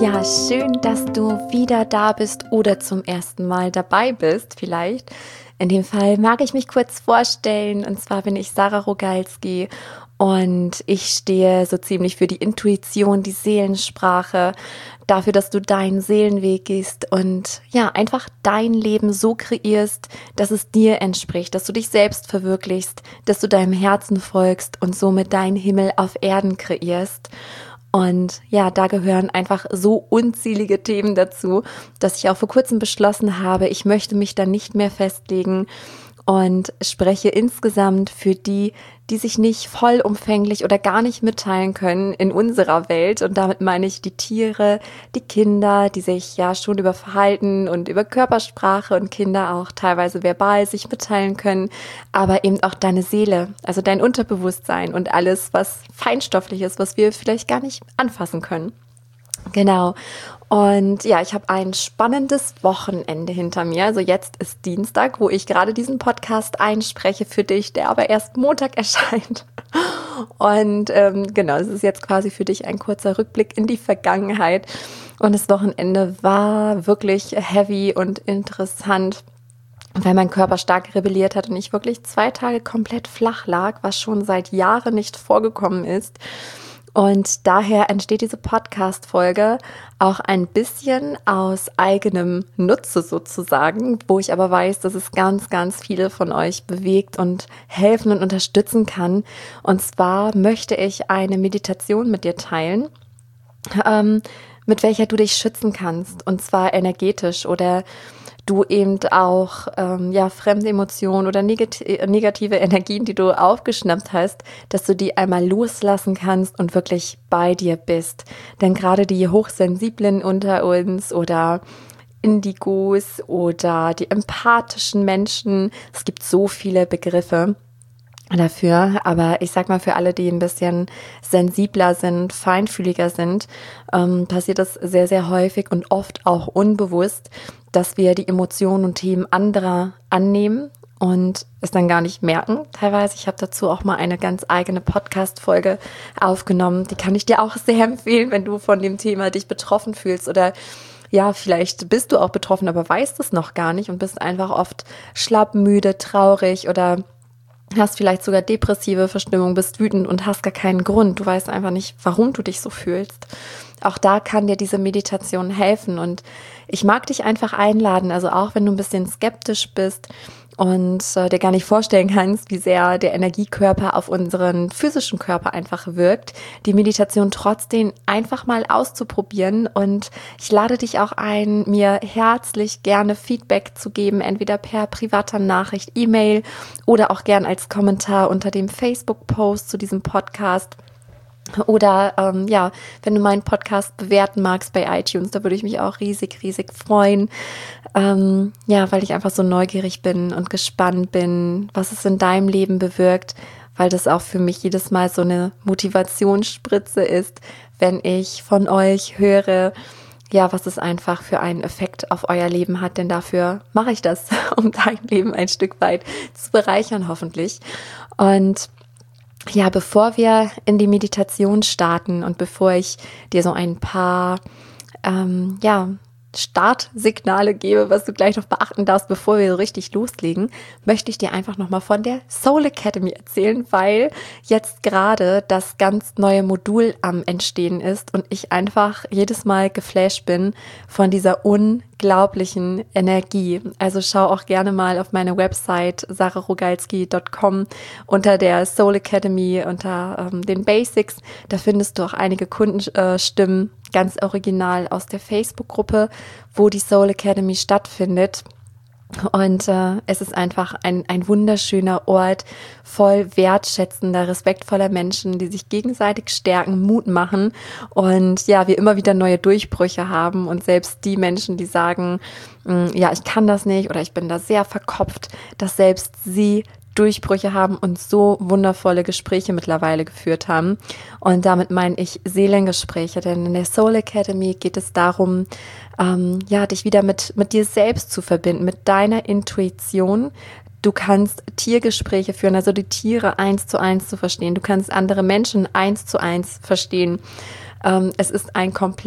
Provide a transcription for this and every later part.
Ja, schön, dass du wieder da bist oder zum ersten Mal dabei bist vielleicht. In dem Fall mag ich mich kurz vorstellen, und zwar bin ich Sarah Rogalski und ich stehe so ziemlich für die Intuition, die Seelensprache, dafür, dass du deinen Seelenweg gehst und ja, einfach dein Leben so kreierst, dass es dir entspricht, dass du dich selbst verwirklichst, dass du deinem Herzen folgst und somit deinen Himmel auf Erden kreierst. Und ja, da gehören einfach so unzählige Themen dazu, dass ich auch vor kurzem beschlossen habe, ich möchte mich da nicht mehr festlegen und spreche insgesamt für die, die sich nicht vollumfänglich oder gar nicht mitteilen können in unserer Welt. Und damit meine ich die Tiere, die Kinder, die sich ja schon über Verhalten und über Körpersprache und Kinder auch teilweise verbal sich mitteilen können, aber eben auch deine Seele, also dein Unterbewusstsein und alles, was feinstofflich ist, was wir vielleicht gar nicht anfassen können. Genau. Und ja, ich habe ein spannendes Wochenende hinter mir. Also jetzt ist Dienstag, wo ich gerade diesen Podcast einspreche für dich, der aber erst Montag erscheint. Und genau, es ist jetzt quasi für dich ein kurzer Rückblick in die Vergangenheit. Und das Wochenende war wirklich heavy und interessant, weil mein Körper stark rebelliert hat und ich wirklich 2 Tage komplett flach lag, was schon seit Jahren nicht vorgekommen ist. Und daher entsteht diese Podcast-Folge auch ein bisschen aus eigenem Nutze sozusagen, wo ich aber weiß, dass es ganz, ganz viele von euch bewegt und helfen und unterstützen kann. Und zwar möchte ich eine Meditation mit dir teilen, mit welcher du dich schützen kannst, und zwar energetisch, oder du eben auch fremde Emotionen oder negative Energien, die du aufgeschnappt hast, dass du die einmal loslassen kannst und wirklich bei dir bist. Denn gerade die Hochsensiblen unter uns oder Indigos oder die empathischen Menschen, es gibt so viele Begriffe dafür, aber ich sag mal, für alle, die ein bisschen sensibler sind, feinfühliger sind, passiert das sehr, sehr häufig und oft auch unbewusst, dass wir die Emotionen und Themen anderer annehmen und es dann gar nicht merken. Teilweise, ich habe dazu auch mal eine ganz eigene Podcast-Folge aufgenommen. Die kann ich dir auch sehr empfehlen, wenn du von dem Thema dich betroffen fühlst oder ja, vielleicht bist du auch betroffen, aber weißt es noch gar nicht und bist einfach oft schlapp, müde, traurig oder hast vielleicht sogar depressive Verstimmung, bist wütend und hast gar keinen Grund. Du weißt einfach nicht, warum du dich so fühlst. Auch da kann dir diese Meditation helfen und ich mag dich einfach einladen, also auch wenn du ein bisschen skeptisch bist und dir gar nicht vorstellen kannst, wie sehr der Energiekörper auf unseren physischen Körper einfach wirkt, die Meditation trotzdem einfach mal auszuprobieren. Und ich lade dich auch ein, mir herzlich gerne Feedback zu geben, entweder per privater Nachricht, E-Mail oder auch gern als Kommentar unter dem Facebook-Post zu diesem Podcast. Oder wenn du meinen Podcast bewerten magst bei iTunes, da würde ich mich auch riesig, riesig freuen. Weil ich einfach so neugierig bin und gespannt bin, was es in deinem Leben bewirkt, weil das auch für mich jedes Mal so eine Motivationsspritze ist, wenn ich von euch höre, ja, was es einfach für einen Effekt auf euer Leben hat, denn dafür mache ich das, um dein Leben ein Stück weit zu bereichern, hoffentlich. Und ja, bevor wir in die Meditation starten und bevor ich dir so ein paar Startsignale gebe, was du gleich noch beachten darfst, bevor wir so richtig loslegen, möchte ich dir einfach nochmal von der Soul Academy erzählen, weil jetzt gerade das ganz neue Modul am Entstehen ist und ich einfach jedes Mal geflasht bin von dieser unglaublichen Energie. Also schau auch gerne mal auf meine Website sarahrogalski.com unter der Soul Academy, unter den Basics. Da findest du auch einige Kundenstimmen, ganz original aus der Facebook-Gruppe, wo die Soul Academy stattfindet. Und es ist einfach ein wunderschöner Ort voll wertschätzender, respektvoller Menschen, die sich gegenseitig stärken, Mut machen und ja, wir immer wieder neue Durchbrüche haben und selbst die Menschen, die sagen, ich kann das nicht oder ich bin da sehr verkopft, dass selbst sie Durchbrüche haben und so wundervolle Gespräche mittlerweile geführt haben. Und damit meine ich Seelengespräche, denn in der Soul Academy geht es darum, dich wieder mit dir selbst zu verbinden, mit deiner Intuition. Du kannst Tiergespräche führen, also die Tiere 1:1 zu verstehen. Du kannst andere Menschen 1:1 verstehen. Es ist ein komplett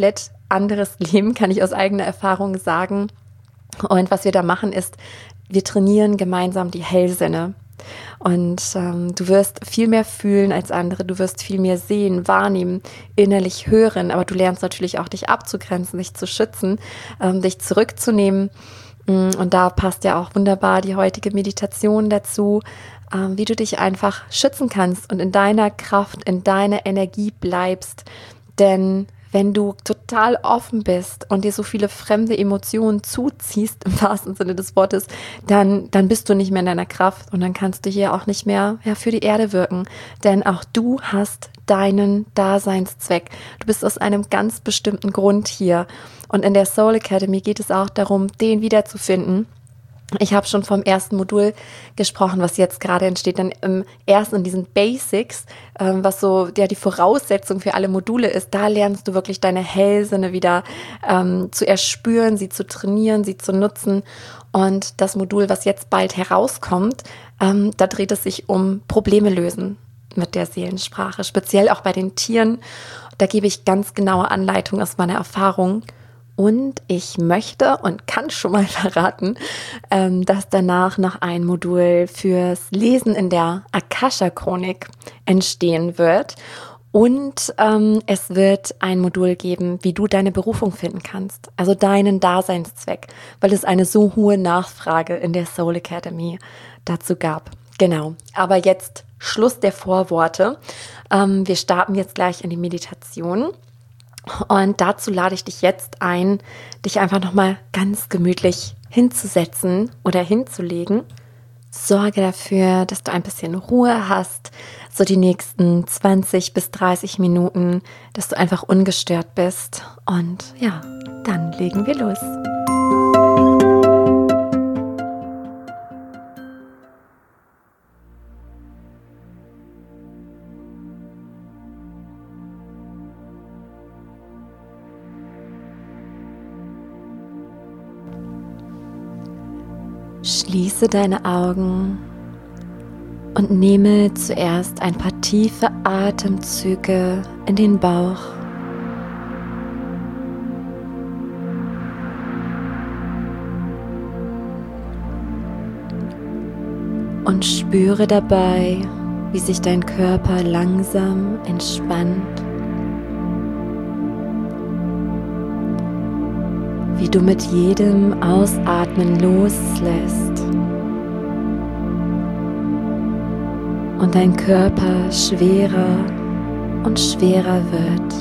anderes Leben, kann ich aus eigener Erfahrung sagen. Und was wir da machen ist, wir trainieren gemeinsam die Hellsinne. Und du wirst viel mehr fühlen als andere, du wirst viel mehr sehen, wahrnehmen, innerlich hören, aber du lernst natürlich auch, dich abzugrenzen, dich zu schützen, dich zurückzunehmen. Und da passt ja auch wunderbar die heutige Meditation dazu, wie du dich einfach schützen kannst und in deiner Kraft, in deiner Energie bleibst. Denn wenn du total offen bist und dir so viele fremde Emotionen zuziehst, im wahrsten Sinne des Wortes, dann bist du nicht mehr in deiner Kraft und dann kannst du hier auch nicht mehr für die Erde wirken. Denn auch du hast deinen Daseinszweck. Du bist aus einem ganz bestimmten Grund hier. Und in der Soul Academy geht es auch darum, den wiederzufinden. Ich habe schon vom ersten Modul gesprochen, was jetzt gerade entsteht, dann im ersten in diesen Basics, was so die Voraussetzung für alle Module ist, da lernst du wirklich deine Hellsinne wieder zu erspüren, sie zu trainieren, sie zu nutzen. Und das Modul, was jetzt bald herauskommt, da dreht es sich um Probleme lösen mit der Seelensprache, speziell auch bei den Tieren. Da gebe ich ganz genaue Anleitungen aus meiner Erfahrung. Und ich möchte und kann schon mal verraten, dass danach noch ein Modul fürs Lesen in der Akasha-Chronik entstehen wird. Und es wird ein Modul geben, wie du deine Berufung finden kannst, also deinen Daseinszweck, weil es eine so hohe Nachfrage in der Soul Academy dazu gab. Genau, aber jetzt Schluss der Vorworte. Wir starten jetzt gleich in die Meditation. Und dazu lade ich dich jetzt ein, dich einfach nochmal ganz gemütlich hinzusetzen oder hinzulegen. Sorge dafür, dass du ein bisschen Ruhe hast, so die nächsten 20 bis 30 Minuten, dass du einfach ungestört bist. Und ja, dann legen wir los. Schließe deine Augen und nehme zuerst ein paar tiefe Atemzüge in den Bauch. Und spüre dabei, wie sich dein Körper langsam entspannt. Wie du mit jedem Ausatmen loslässt und dein Körper schwerer und schwerer wird.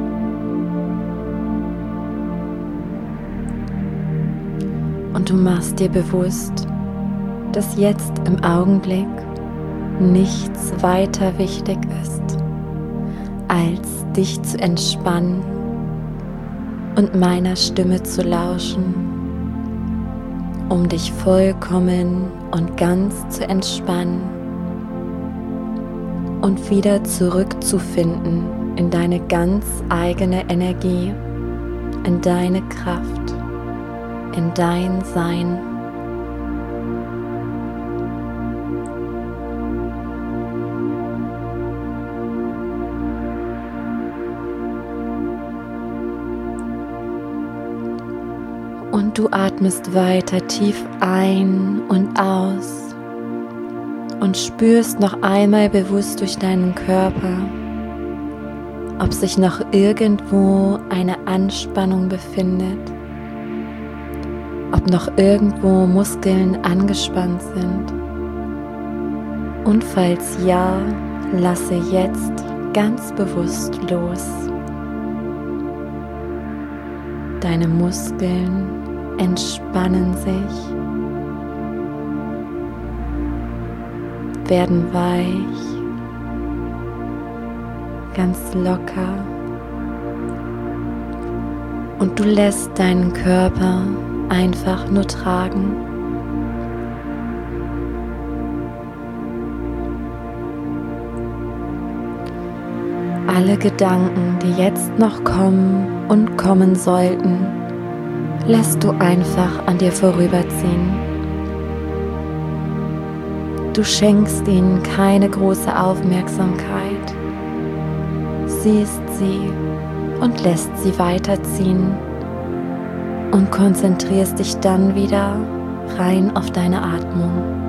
Und du machst dir bewusst, dass jetzt im Augenblick nichts weiter wichtig ist, als dich zu entspannen und meiner Stimme zu lauschen, um dich vollkommen und ganz zu entspannen und wieder zurückzufinden in deine ganz eigene Energie, in deine Kraft, in dein Sein. Und du atmest weiter tief ein und aus und spürst noch einmal bewusst durch deinen Körper, ob sich noch irgendwo eine Anspannung befindet, ob noch irgendwo Muskeln angespannt sind. Und falls ja, lasse jetzt ganz bewusst los. Deine Muskeln entspannen sich, werden weich, ganz locker, und du lässt deinen Körper einfach nur tragen. Alle Gedanken, die jetzt noch kommen und kommen sollten, lässt du einfach an dir vorüberziehen. Du schenkst ihnen keine große Aufmerksamkeit. Siehst sie und lässt sie weiterziehen und konzentrierst dich dann wieder rein auf deine Atmung.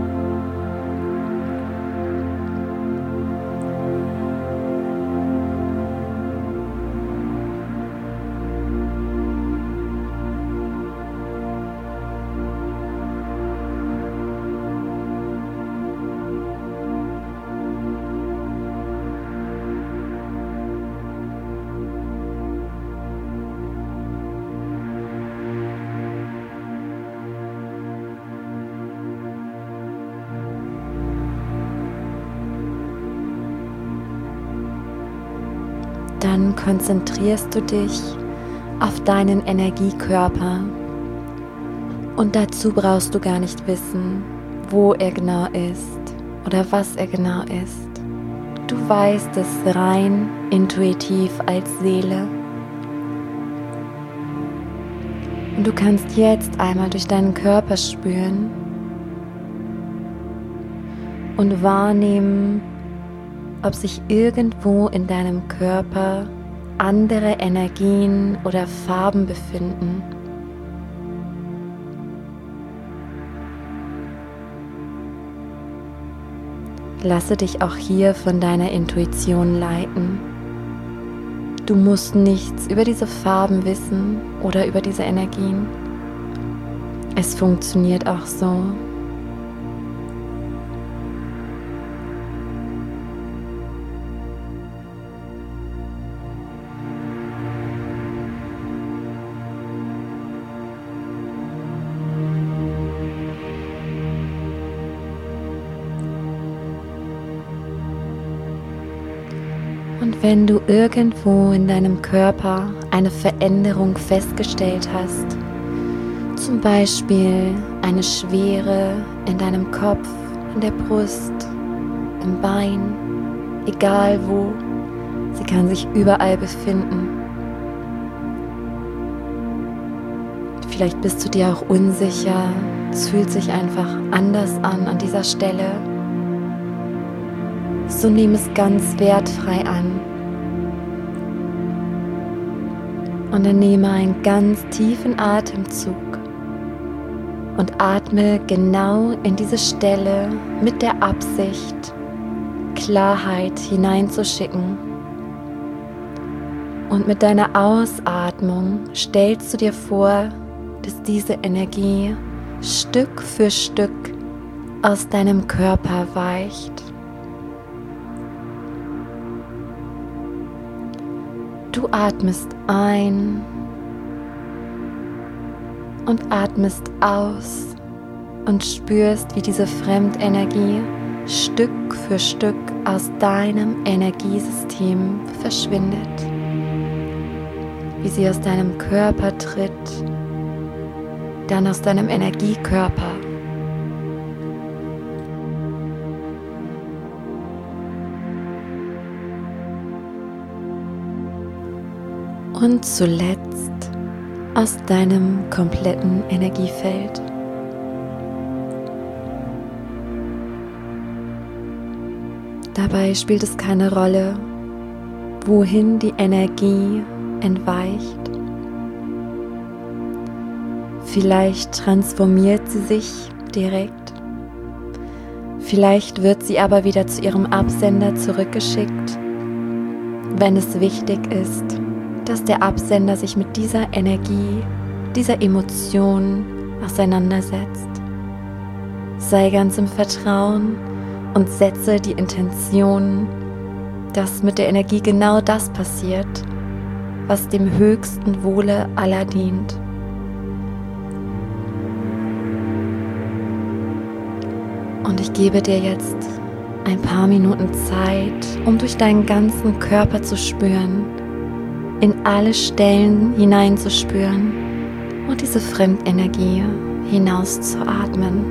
Dann konzentrierst du dich auf deinen Energiekörper und dazu brauchst du gar nicht wissen, wo er genau ist oder was er genau ist. Du weißt es rein intuitiv als Seele. Und du kannst jetzt einmal durch deinen Körper spüren und wahrnehmen, ob sich irgendwo in deinem Körper andere Energien oder Farben befinden. Lasse dich auch hier von deiner Intuition leiten. Du musst nichts über diese Farben wissen oder über diese Energien. Es funktioniert auch so. Und wenn du irgendwo in deinem Körper eine Veränderung festgestellt hast, zum Beispiel eine Schwere in deinem Kopf, in der Brust, im Bein, egal wo, sie kann sich überall befinden. Vielleicht bist du dir auch unsicher, es fühlt sich einfach anders an dieser Stelle. So nimm es ganz wertfrei an. Und dann nehme einen ganz tiefen Atemzug und atme genau in diese Stelle mit der Absicht, Klarheit hineinzuschicken. Und mit deiner Ausatmung stellst du dir vor, dass diese Energie Stück für Stück aus deinem Körper weicht. Du atmest ein und atmest aus und spürst, wie diese Fremdenergie Stück für Stück aus deinem Energiesystem verschwindet. Wie sie aus deinem Körper tritt, dann aus deinem Energiekörper. Und zuletzt aus deinem kompletten Energiefeld. Dabei spielt es keine Rolle, wohin die Energie entweicht. Vielleicht transformiert sie sich direkt. Vielleicht wird sie aber wieder zu ihrem Absender zurückgeschickt, wenn es wichtig ist, dass der Absender sich mit dieser Energie, dieser Emotion auseinandersetzt. Sei ganz im Vertrauen und setze die Intention, dass mit der Energie genau das passiert, was dem höchsten Wohle aller dient. Und ich gebe dir jetzt ein paar Minuten Zeit, um durch deinen ganzen Körper zu spüren, in alle Stellen hineinzuspüren und diese Fremdenergie hinauszuatmen.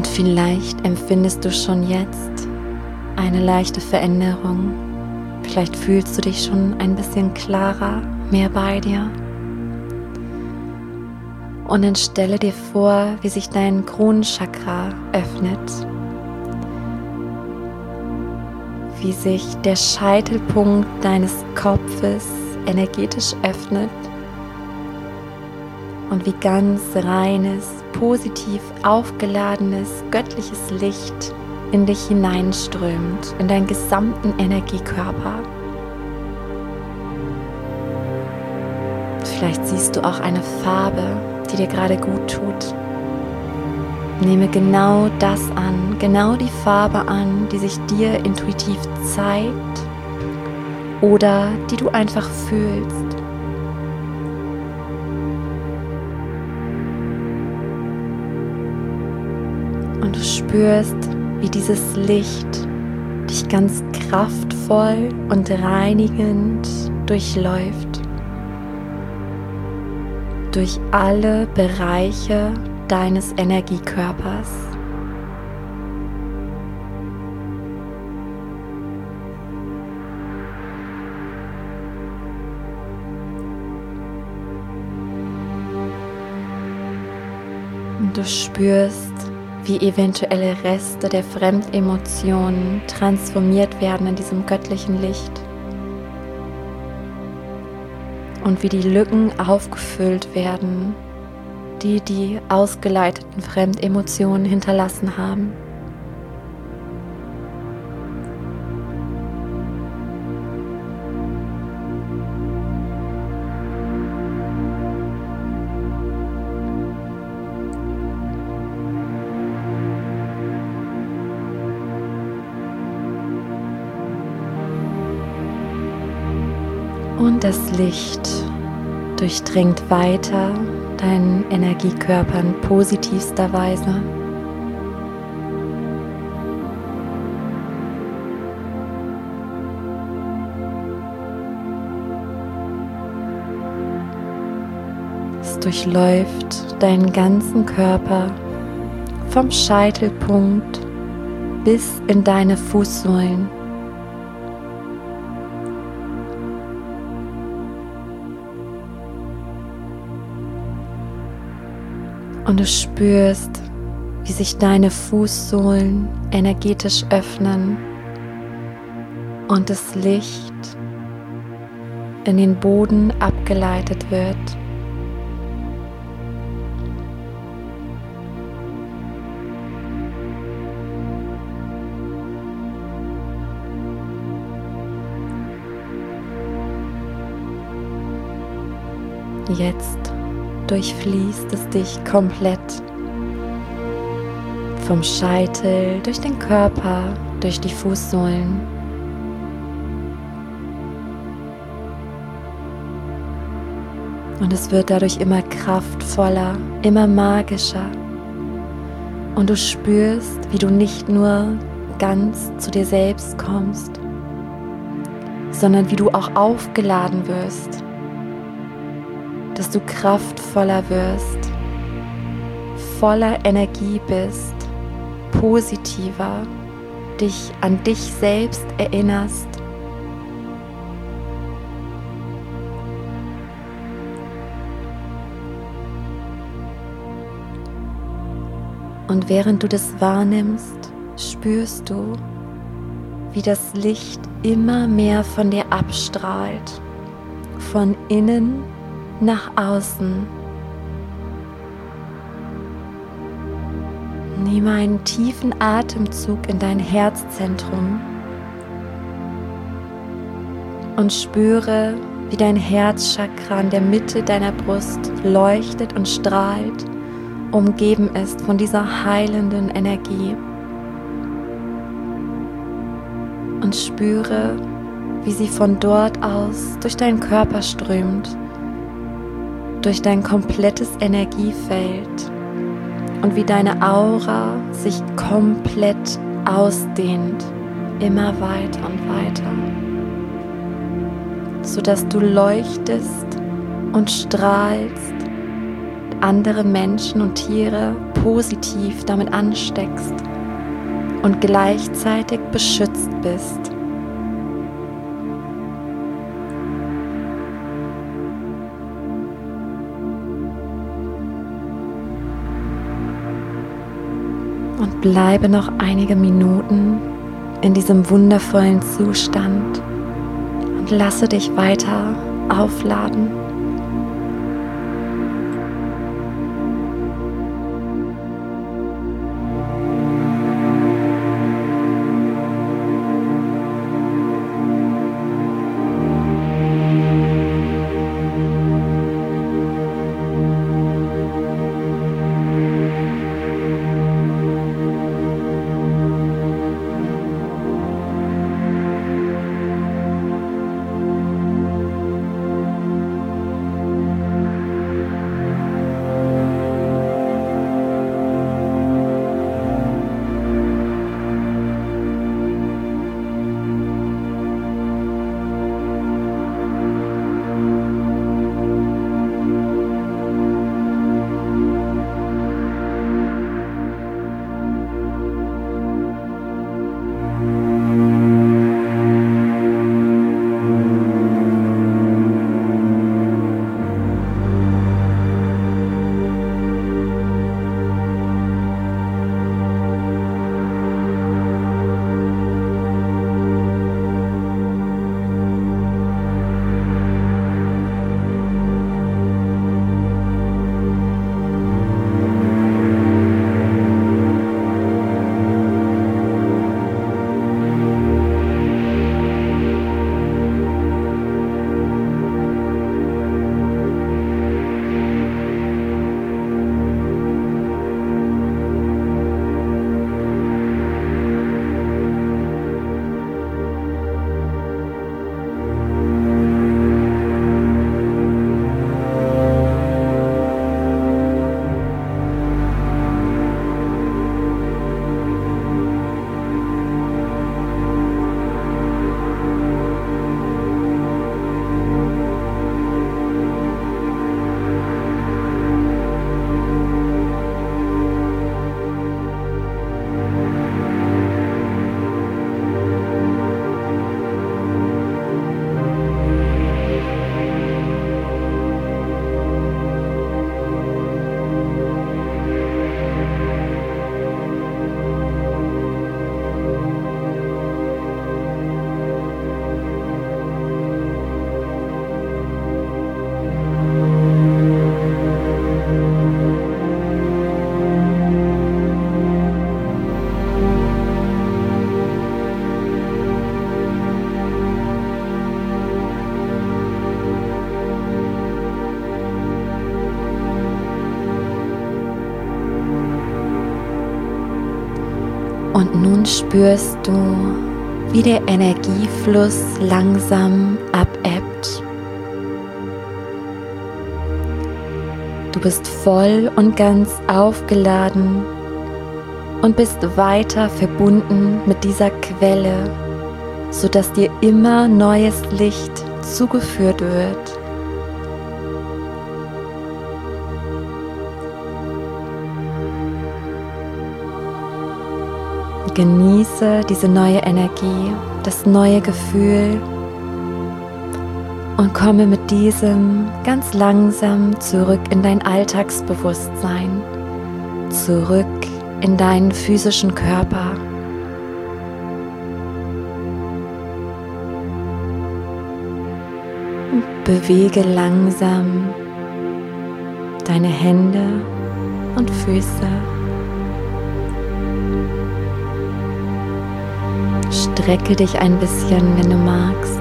Und vielleicht empfindest du schon jetzt eine leichte Veränderung. Vielleicht fühlst du dich schon ein bisschen klarer, mehr bei dir. Und dann stelle dir vor, wie sich dein Kronenchakra öffnet. Wie sich der Scheitelpunkt deines Kopfes energetisch öffnet. Und wie ganz reines, positiv aufgeladenes, göttliches Licht in dich hineinströmt, in deinen gesamten Energiekörper. Vielleicht siehst du auch eine Farbe, die dir gerade gut tut. Nehme genau das an, genau die Farbe an, die sich dir intuitiv zeigt oder die du einfach fühlst. Und du spürst, wie dieses Licht dich ganz kraftvoll und reinigend durchläuft. Durch alle Bereiche deines Energiekörpers. Und du spürst, wie eventuelle Reste der Fremdemotionen transformiert werden in diesem göttlichen Licht. Und wie die Lücken aufgefüllt werden, die die ausgeleiteten Fremdemotionen hinterlassen haben. Und das Licht durchdringt weiter deinen Energiekörper in positivster Weise. Es durchläuft deinen ganzen Körper vom Scheitelpunkt bis in deine Fußsohlen. Und du spürst, wie sich deine Fußsohlen energetisch öffnen und das Licht in den Boden abgeleitet wird. Jetzt durchfließt es dich komplett. Vom Scheitel, durch den Körper, durch die Fußsohlen. Und es wird dadurch immer kraftvoller, immer magischer. Und du spürst, wie du nicht nur ganz zu dir selbst kommst, sondern wie du auch aufgeladen wirst. Dass du kraftvoller wirst, voller Energie bist, positiver, dich an dich selbst erinnerst. Und während du das wahrnimmst, spürst du, wie das Licht immer mehr von dir abstrahlt, von innen nach außen. Nimm einen tiefen Atemzug in dein Herzzentrum und spüre, wie dein Herzchakra in der Mitte deiner Brust leuchtet und strahlt, umgeben ist von dieser heilenden Energie. Und spüre, wie sie von dort aus durch deinen Körper strömt, durch dein komplettes Energiefeld und wie deine Aura sich komplett ausdehnt, immer weiter und weiter, sodass du leuchtest und strahlst andere Menschen und Tiere positiv damit ansteckst und gleichzeitig beschützt bist. Und bleibe noch einige Minuten in diesem wundervollen Zustand und lasse dich weiter aufladen. Und nun spürst du, wie der Energiefluss langsam abebbt. Du bist voll und ganz aufgeladen und bist weiter verbunden mit dieser Quelle, sodass dir immer neues Licht zugeführt wird. Genieße diese neue Energie, das neue Gefühl und komme mit diesem ganz langsam zurück in dein Alltagsbewusstsein, zurück in deinen physischen Körper. Und bewege langsam deine Hände und Füße. Strecke dich ein bisschen, wenn du magst.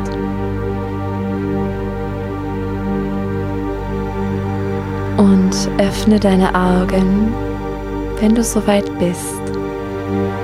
Und öffne deine Augen, wenn du soweit bist.